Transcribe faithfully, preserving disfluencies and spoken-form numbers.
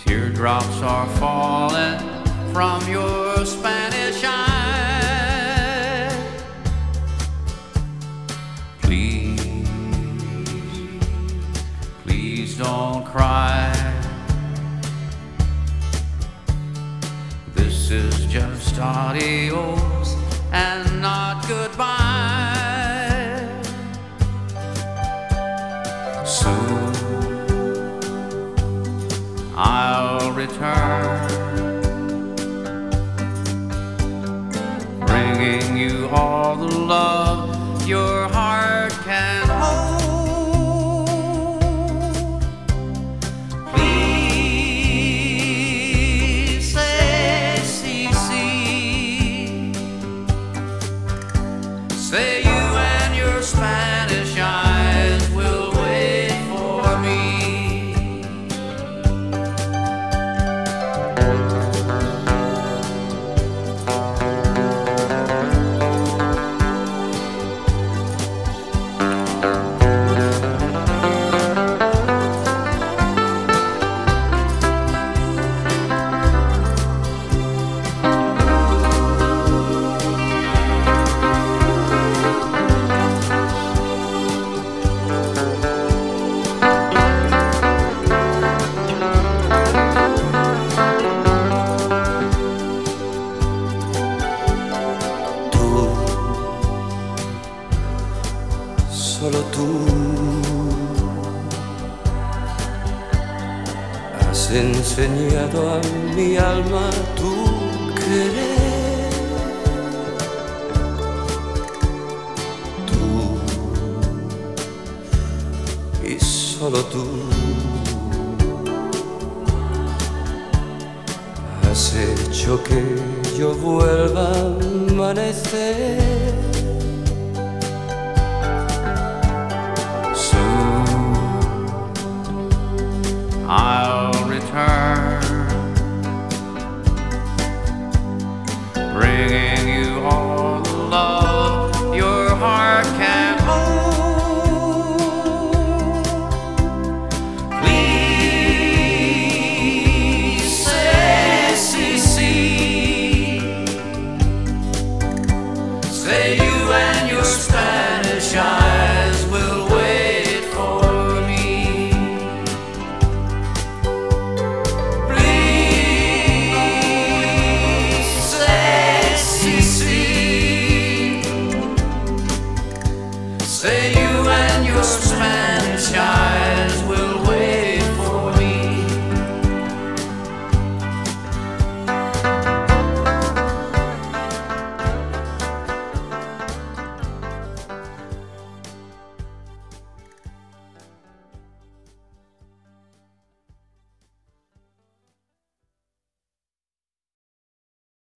Teardrops are falling from your Spanish eye. Please, please don't cry. This is just adios and not goodbye. Soon I'll return, bringing you all the love your heart can hold. Please say, see, see. Say you and your Spanish eyes will wait for me. Solo tú has enseñado a mi alma tu querer. Tú y solo tú has hecho que yo vuelva a amanecer. I'll return, bringing you all the love your heart can hold. Please say, see, see. Say you and your Spanish eyes will wait for me. Say you and your